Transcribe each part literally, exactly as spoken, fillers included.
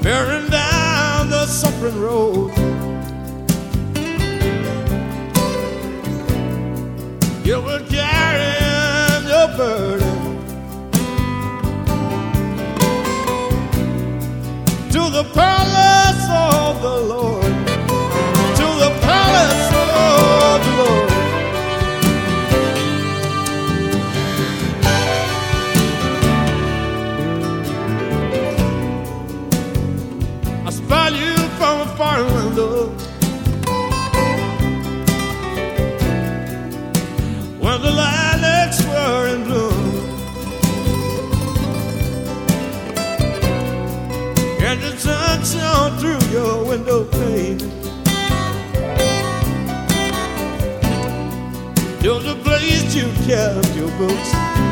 Tearing down the suffering road. You were carrying your burden to the palace of the Lord, to the palace of the Lord. I spy you from a far window when the lilacs were in bloom, and the sun shone through your window pane. It was a place you kept your books.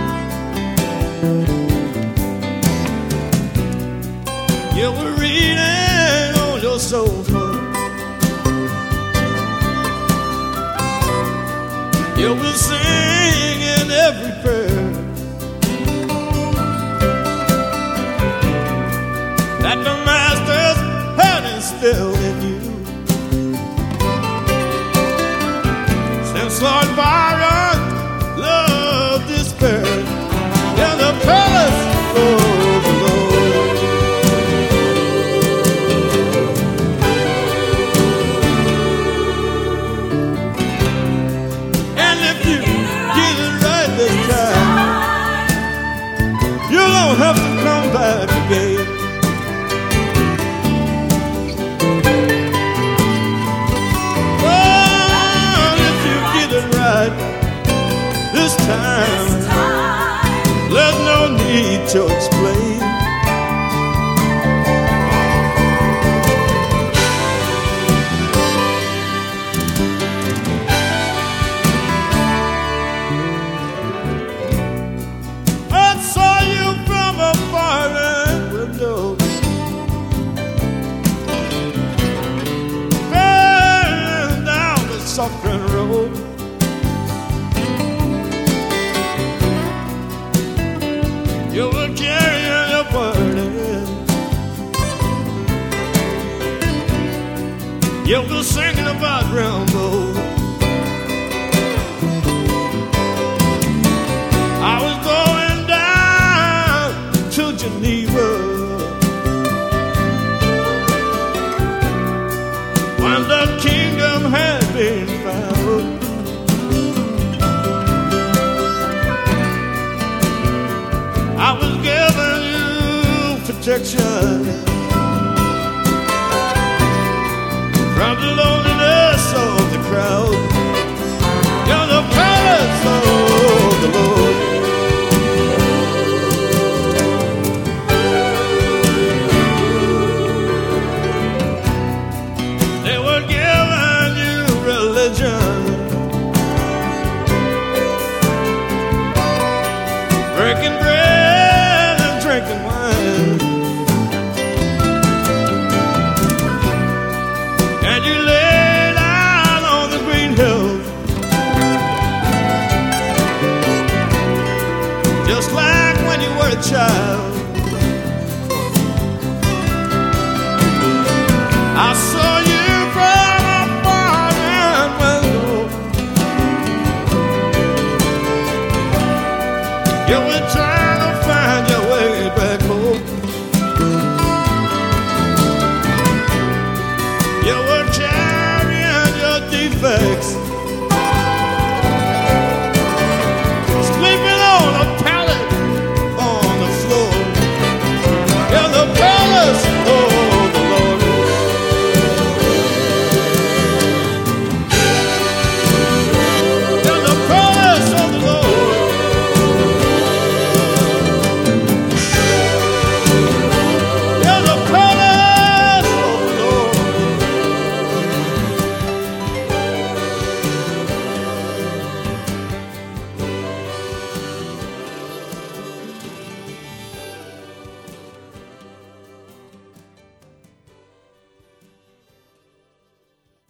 You were reading on your sofa. You were singing every prayer that the Master's had instilled in you. Since Lord Byron loved despair in the palace of the Lord. And if you get it right this time, you don't have to come back again. This time, this time, there's no need to explain. I saw you from a foreign window, burning down the suffering road. You were carrying a burden. You were singing about rainbow. I was going down to Geneva when the kingdom had been found. I was giving you protection from the loneliness of the crowd. You're the palace of the Lord. They were giving you religion, breaking bread, drinking wine, and you lay down on the green hill, just like when you were a child. I